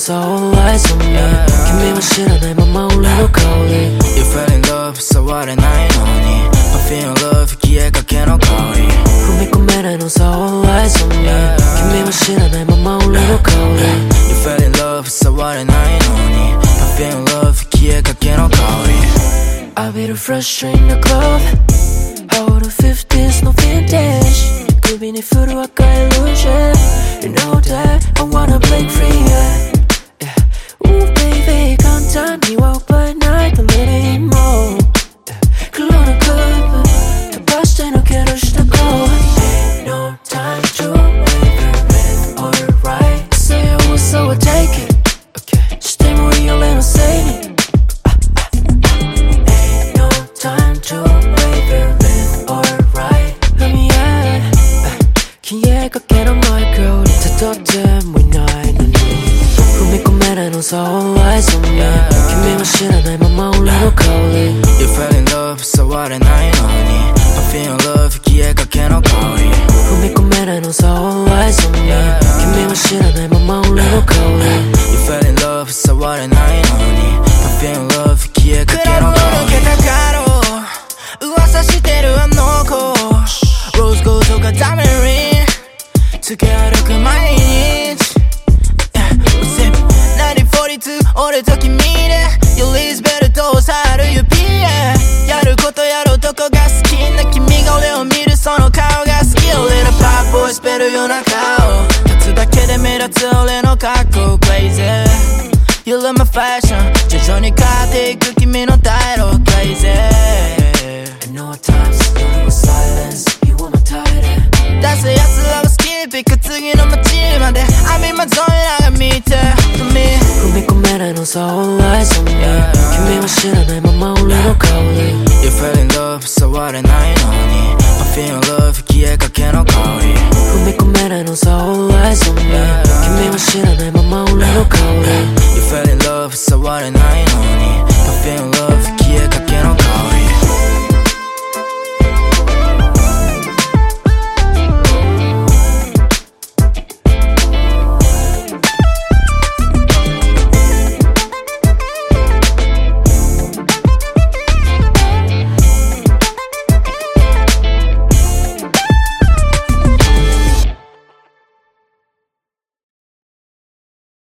さ All eyes on me、君は知らないまま俺の香り You fell in love 触れないのに Perfume love 消えかけの香り踏み込めないのさ All eyes on me、君は知らないまま俺の香り You fell in love 触れないのに Perfume love 消えかけの香り I'll be the fresh in the club How the 50s no vintage 首に振る赤いillusion You know that I wanna break free yeah Ooh baby 簡単には奪えないためにも黒のクープ飛ばして抜け出したこう No time to wait for it alright Say I will so I take itしてもいいよ俺のせいにNo time to wait for it alright Let me out 消えかけのマイクロたどってもいないのに踏み込めないのさ All eyes on me、君は知らないまま俺の香り You fell in love 触れないのに Perfume love 消えかけの香り踏み込めないのさ All eyes on me、君は知らないまま俺の香り You fell in love 触れないのに Perfume love 消えかけの香りクラブを抜けたかろう噂してるあの子ローズゴールドがタメリンつけ歩く毎日942俺と君で You least better どうさある指やることやる男が好きな君が俺を見るその顔が好き俺のバッドボーイスペルような顔立つだけで目立つ俺の格好 Crazy You love my fashion 徐々に変わっていく君の態度 Crazy I know at times you were silence You were my title 出す奴らはスキップ行く次の街まで I'm in my zone なんか見て踏み込めないのさ All eyes on me、君は知らないまま俺の香り You fell in love 触れないのに Perfume love 消えかけの香り踏み込めないのさ All